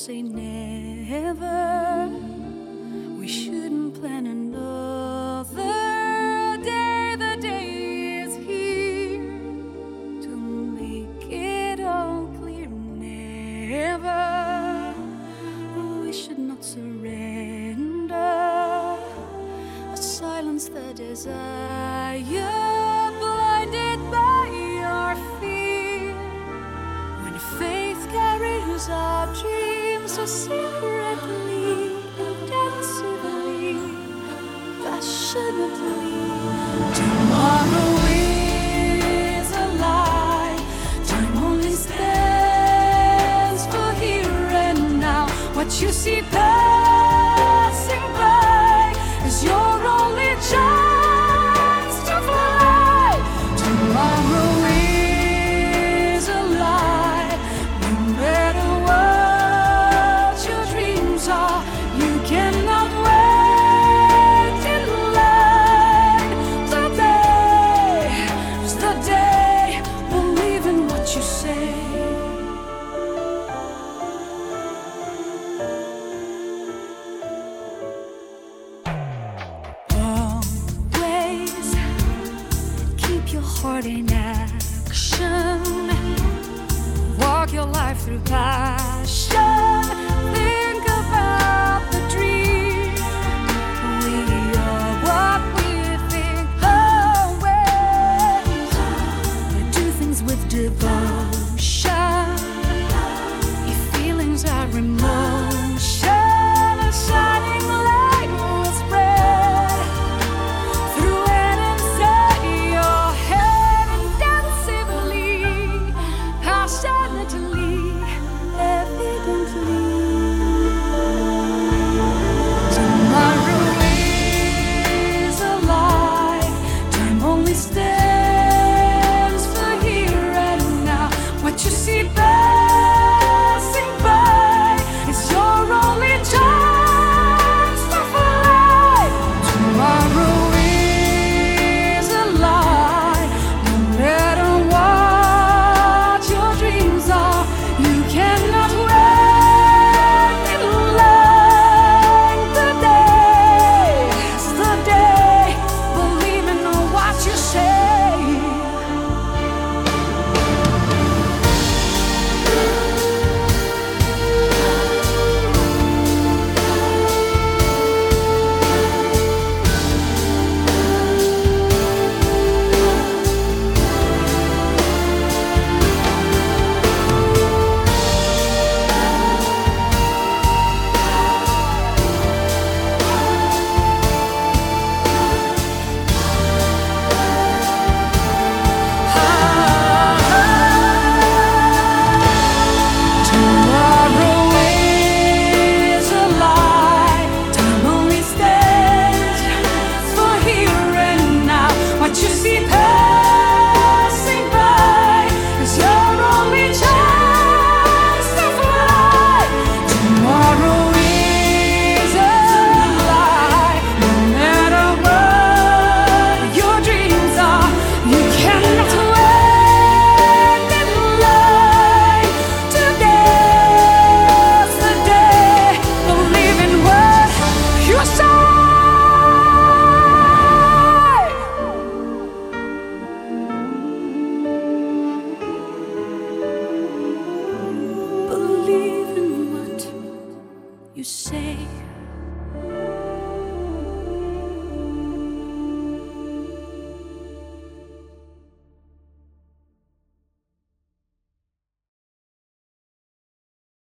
say never. We shouldn't plan another day. The day is here to make it all clear. Never. We should not surrender or silence the desire blinded by our fear. When faith carries our dreams so secretly, intensively, passionately. Tomorrow is a lie. Time only stands for here and now. What you see passing by is your only chance to fly. Tomorrow is a lie. No matter what your dreams are, you cannot wait in line. Today is the day. Believe in what you say. Always keep your heart in action. Walk your life through passion. Think about the dream. We are what we think always. We do things with devotion. Your feelings are emotion. A shining light will spread through and inside your head intensively, passionately, evidently. Tomorrow is a lie. Time only stands